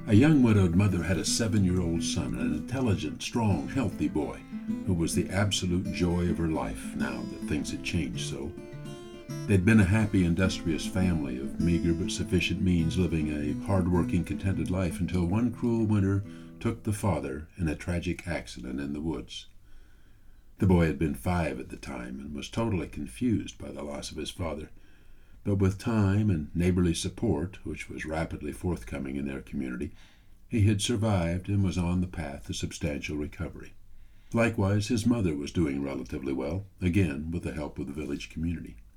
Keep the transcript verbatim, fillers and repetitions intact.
A young widowed mother had a seven-year-old son, an intelligent, strong, healthy boy, who was the absolute joy of her life now that things had changed so. They'd been a happy, industrious family of meager but sufficient means, living a hard-working, contented life until one cruel winter took the father in a tragic accident in the woods. The boy had been five at the time and was totally confused by the loss of his father. But with time and neighborly support, which was rapidly forthcoming in their community, he had survived and was on the path to substantial recovery. Likewise, his mother was doing relatively well, again with the help of the village community.